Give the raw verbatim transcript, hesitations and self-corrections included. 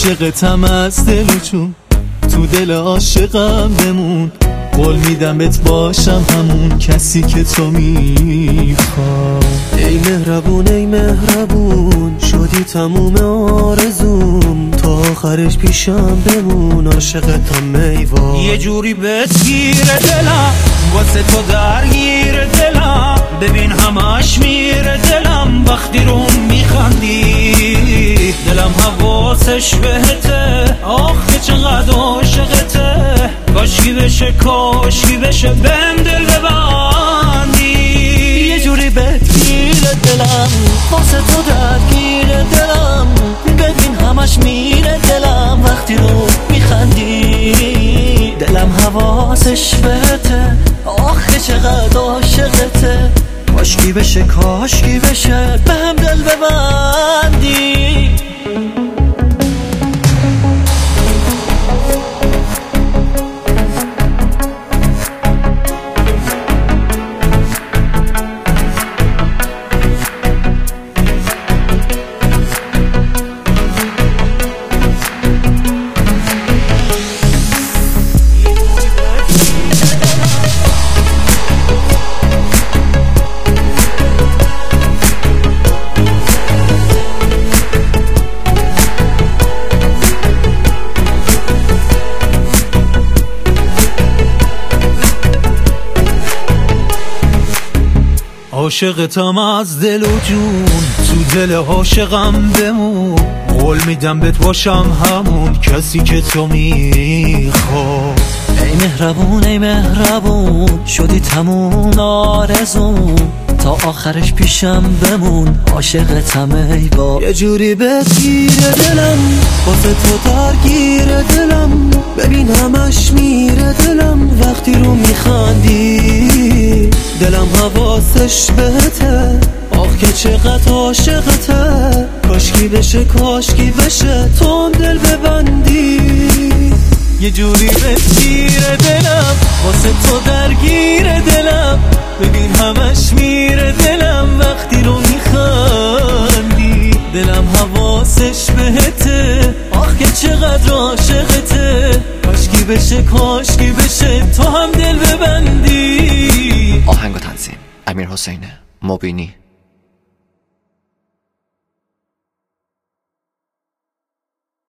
عاشقتم از دل و جون، تو دل عاشقم بمون. قول میدم بهت باشم همون کسی که تو میخوای. ای مهربون ای مهربون، شدی تموم آرزوم، تا آخرش پیشم بمون. عاشقتم میوان، یه جوری بهت گیره دلم، واسه تو درگیر دلم. ببین همش میره دلم وقتی رو میخندی. دلم حواسش بهته، آخه چقدر عاشقته. کاشکی بشه کاشکی بشه بهم دل ببندی. یه جوری بهت گیره دلم، واسه تو درگیر دلم. ببین همش میره دلم وقتی رو میخندی. دلم حواسش بهته، آخه چقدر عاشقته. کاشکی بشه کاشکی بشه بهم دل ببندی. عاشقتم از دل و جون، تو دل عاشقم بمون. قول میدم بهت باشم همون کسی که تو میخوای. ای مهربون ای مهربون، شدی تموم آرزوم، تا آخرش پیشم بمون. عاشقتم ای با، یه جوری بهت گیره دلم، واسه تو درگیر دلم. ببین همش میره دلم وقتی رو میخندی. دلم حواسش بهته، آخ که چقدر عاشقته. کاشکی بشه کاشکی بشه تو هم دل ببندی. یه جوری بگیره دلم، واسه تو درگیر دلم. ببین همش میره دلم وقتی رو میخندی. دلم حواسش بهته، آخ که چقدر عاشقته. کاشکی بشه کاشکی بشه تو هم دل ببندی. آهنگ و تنظیم امیرحسین مبینی.